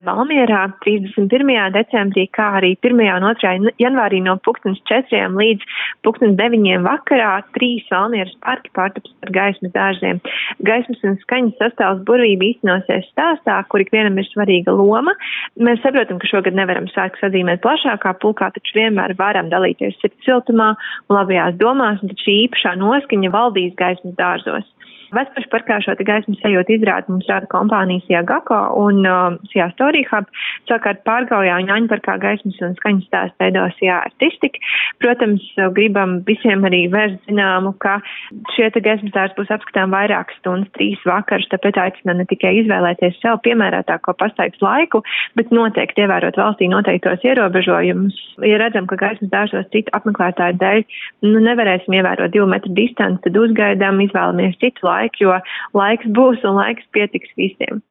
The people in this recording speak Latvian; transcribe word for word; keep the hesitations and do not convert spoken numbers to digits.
Valmierā trīsdesmit pirmajā decembrī, kā arī pirmajā un otrajā janvārī no pulkstens četriem līdz pulkstens deviņiem vakarā trīs Valmieras parki pārtaps par gaismas dārziem. Gaismas un skaņas sastāvs burvība īstenosies stāstā, kur ikvienam ir svarīga loma. Mēs saprotam, ka šogad nevaram svētkus atzīmēt plašākā pulkā, taču vienmēr varam dalīties sirds siltumā un labajās domās, un tad šī īpašā noskaņa valdīs gaismas dārzos. Vecpašu parkā šo te gaismas sajūtu izrādi mums rāda kompānija Sijā Gako un uh, Sijā Story Hub. Savukārt Pārgaujā un Ņaņu parkā gaismas un skaņas stāstu veido Sijā Artistik. Protams, gribam visiem arī vērst zināmu, ka šie te gaismas dārzi būs apskatām vairākas stundas, trīs vakarus, tāpēc aicinām ne tikai izvēlēties sev piemērātāko pastaigas laiku, bet noteikti ievērot valstī noteiktos ierobežojumus. Ja redzam, ka gaismas dārzos citu apmeklētāju dēļ nu, nevarēsim ievērot divu metru distanci, tad uzgaidām, izvēlamies citu laiku, jo laiks būs un laiks pietiks visiem.